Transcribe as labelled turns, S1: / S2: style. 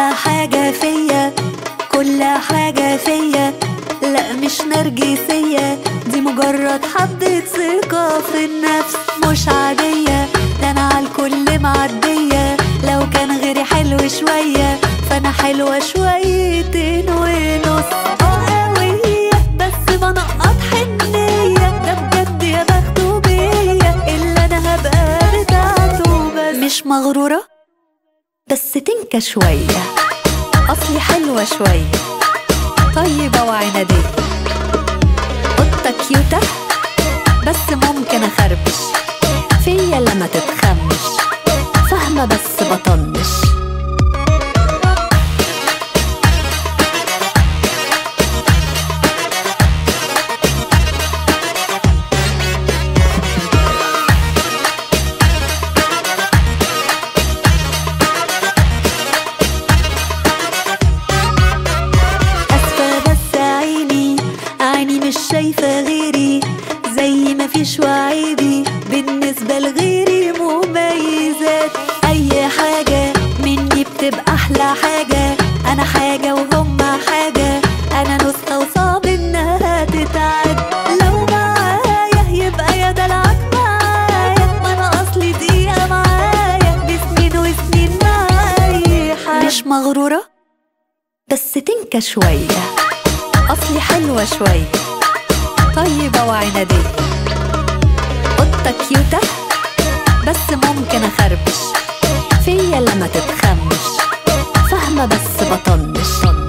S1: احلى حاجة فيا، كل حاجة فيا لا مش نرجسية، دي مجرد حبة ثقة في النفس مش عادية، ده انا عالكل معدية، لو كان غيري حلو شوية فانا حلوة شويتين ونص. قوية بس بنقط حنية، ده بجد يا بخته بيا اللي انا هبقى بتاعته، بس مش مغرورة بس تنكة شوية، اصلي حلوة شوية طيبة وعنادية، قطة كيوتة بس ممكن اخربش فيا لما تتخمش، فاهمة بس بطنش. مش شايفة غيري زي ما فيش وعيبي بالنسبة لغيري مميزات، أي حاجة مني بتبقى أحلى حاجة، أنا حاجة وهم حاجة، أنا نسخة وصعب إنها تتعد، لو معايا يبقى يا دلعك معايا، ما أنا أصلي دقيقة معايا بسنين وسنين معايا، مش مغرورة بس تنكة شوية، أصلي حلوة شوية طيبة وعنادية، قطة كيوتة بس ممكن أخربش فيا لما تتخمش، فاهمة بس بطنش.